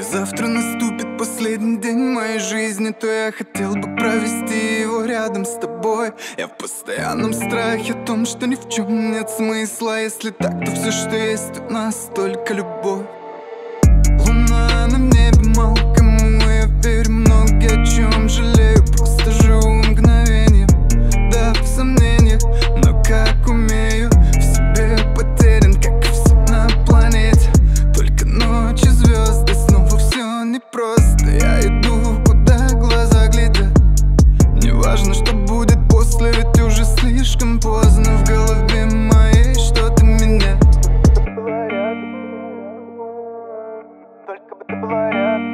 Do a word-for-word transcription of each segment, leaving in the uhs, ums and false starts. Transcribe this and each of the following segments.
завтра наступит последний день моей жизни, то я хотел бы провести его рядом с тобой. Я в постоянном страхе о том, что ни в чем нет смысла. Если так, то все, что есть у нас, только любовь. Луна на небе, мало кому я верю, много о чем жалею, просто живу мгновением. Да, в сомнениях, но как умею, в себе потерян, как и все на планете. Только ночи, звезды, снова все непросто. Я иду, куда глаза глядят. Не важно, что будет после, ведь уже слишком поздно. В голове моей что-то меняет. Только бы ты была рядом,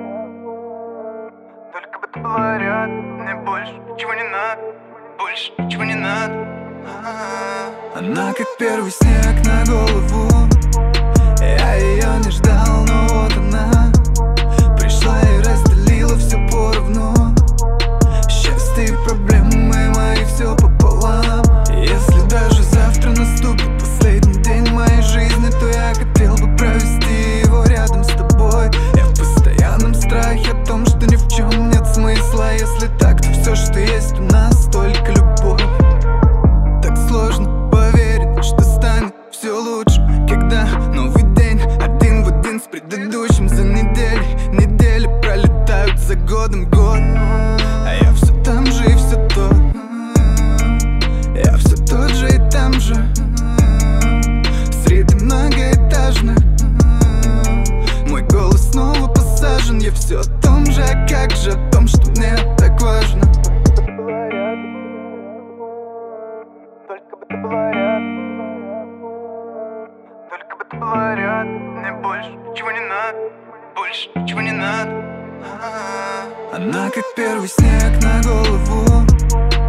только бы ты была рядом. Мне больше ничего не надо, больше ничего не надо. А-а-а. Она как первый снег на голову. Я ее не ждал, но вот она пришла и разделила все поровну. Счастье и проблемы мои все пополам. Если даже завтра наступит последний день моей жизни, то я хотел бы провести его рядом с тобой. Я в постоянном страхе о том, что ни в чем нет смысла. Если так, то все, что есть у нас, только любовь. Так сложно поверить, что станет все лучше, когда новый день один в один с предыдущим. За неделей, недели пролетают за годом год, а я все там же и все тот. Я все тот же и там же, среди многоэтажных. Мой голос снова посажен. Я все о том же, а как же о том, что мне так важно. Только бы ты была рядом, только бы ты была рядом. Мне больше ничего не надо, больше ничего не надо. А-а-а. Она как первый снег на голову.